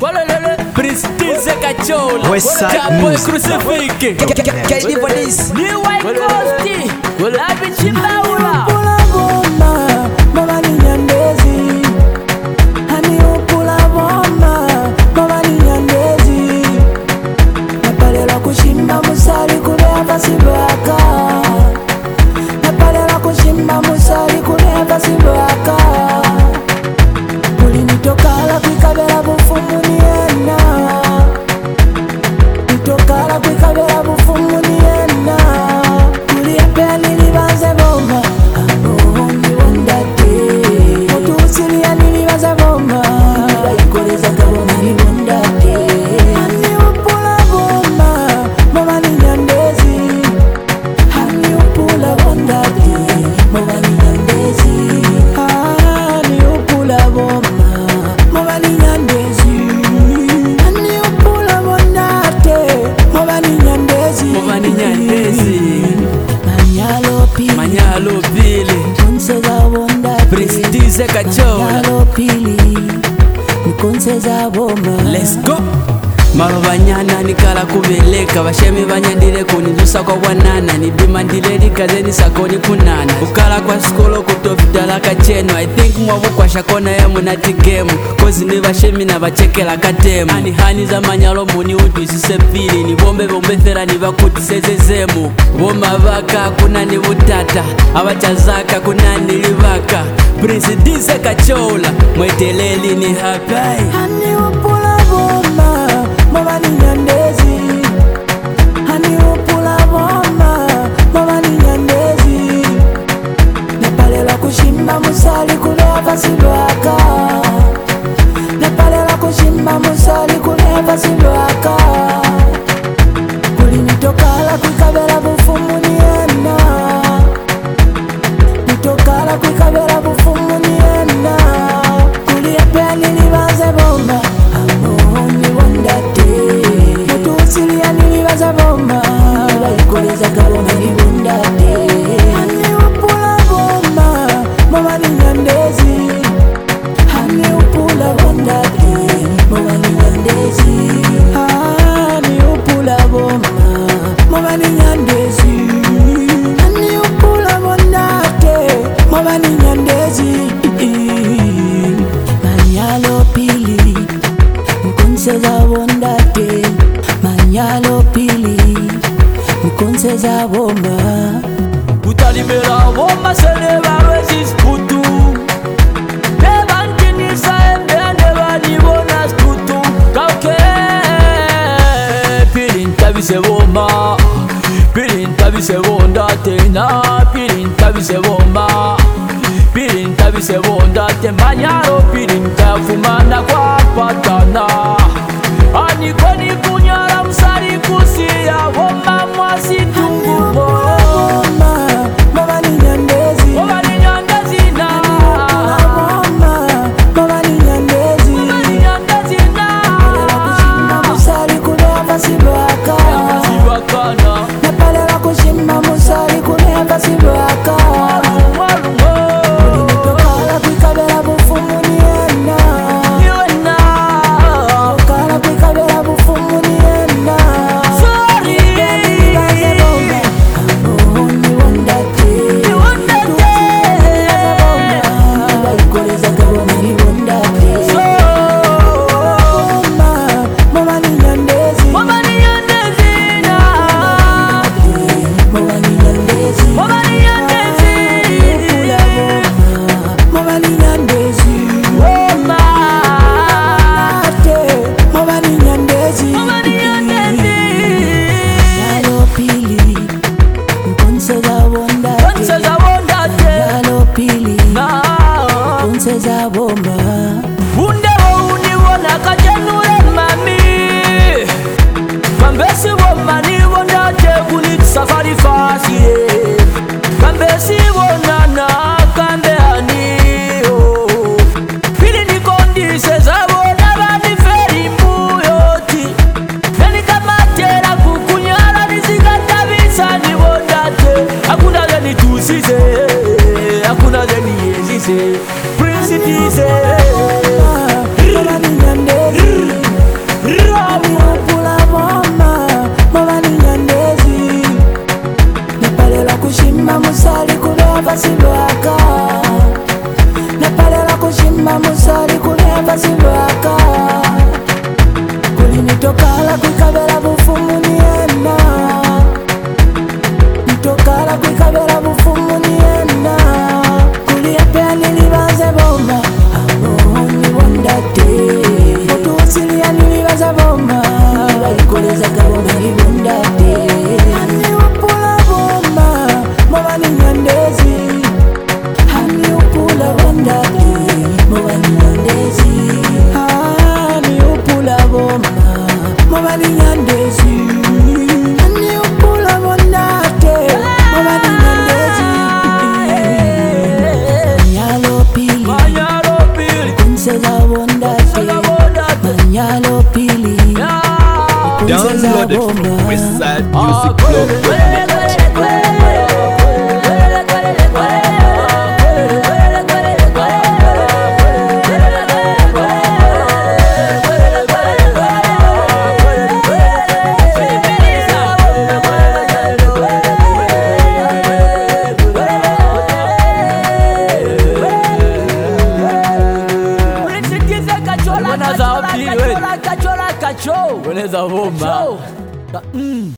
Prestige Kachola Westside Boy Music. Crucifix KD for this. New White Coasty Kulabi Chilaula Upula bomba, mama ni nyandezi. Hani upula bomba, mama ni nyandezi. Napalela kushimba musali kuleva sibaka. Napalela kushimba musali kuleva sibaka. Ulinitokala kwikabela bufumu niena. Nitokala kwikabela bufumu niena. Kuliyapea nilibanze bomba. Ni wondate. Mutusilia nilibanze bomba. Nilibayikoleza kaboma ni wondate. Hani upula bomba, mama ni nyandezi. Hani upula wondate, mama ni nyandezi. Hani upula bomba, mama ni nyandezi. Hani upula wondate, mama ni nyandezi. Mama ni nyandezi. Manyalo pili, Manyalo Pili Mkonseza wondate. Prestige Kachola Manyalo pili, Mkonseza bomba. Let's go Maro banyana nikala kubeleka bashemi banyandire kunidusa kwa wanana nibima ndileli kazeni sakoni kunana ukala kwa skolo kutofidala kacheno I think mwabu kwa shakona ya munati game kozi ni bashemi na bachekela katemu Ani hani za manyalo muni utu isisepili ni bombe thera ni bakuti sezezemu Boma baka kuna ni butata abachazaka kuna ni libaka Prestige Kachola mweteleli ni hapai Hani upula bomba, mama ni nyandezi. Hani upula bomba, mama ni nyandezi. Napalela kushimba musali kuleva sibaka. Napalela kushimba musali kuleva sibaka. Kulinitokala kwikabela bufumu niena. Nitokala kwikabela bufumu niena. Kuliyapea nilibanze bomba. Ni wondate. Mutusilia nilibanze bomba. Nilibayikoleza kaboma ni wondate. Hani upula bomba, mama ni nyandezi. Hani upula wondate, mama ni nyandezi. Hani upula bomba, mama ni nyandezi. Hani upula wondate, mama ni nyandezi. Manyalo pili, Mkonseza wondate. Manyalo pili, Mkonseza bomba. Utalibera bomba seleba resist putu Neba nkinisa embende banibona skutu Kauke Pili ntabise bomba Pili ntabise bonda tena Pili ntabise bomba Pili ntabise bonda te Manyalo pili nkafumana kwa patana Anikoni kunyara msari kusia Bomba mwasi tungubo Mama ni nyandezi. Mama ni nyandezi na Bomba, mama ni nyandezi. Mama ni nyandezi na Kushimba musali kuleva sibaka. Sibakana Napalela kushimba musali kuleva sibaka. Walumo Ulinitokala kwikabela bufumu niena. Niwe waka kuli nitokala kwikabela bufumu niena nitokala kwikabela bufumu niena kuli yapea nilibaze bomba amoni wondate mutusilia nilibaze bomba nilibayikoleza kabomba nibondate ani upula bomba mwa ni nyandezi ani upula wondate mwa ni nyandezi ani upula bomba mwa ni nyandezi ani upula wondate mwa ni nyandezi manyalo pili princess wondate manyalo pili Download it from Westside Music Club. Kachola, Weneza bomba.